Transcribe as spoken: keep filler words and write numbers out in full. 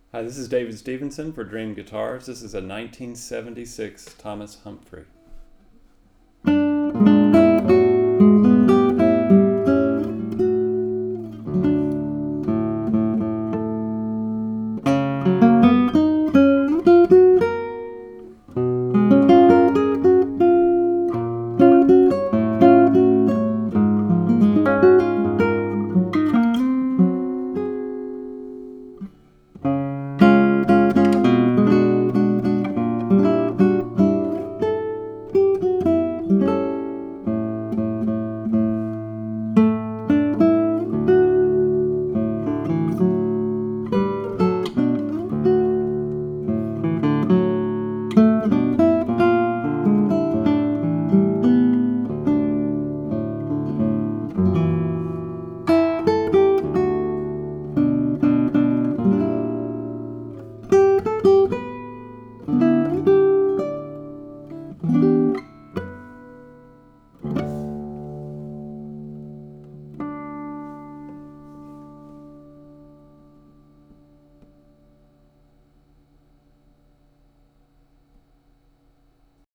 Hi, this is David Stevenson for Dream Guitars. This is a nineteen seventy-six Thomas Humphrey.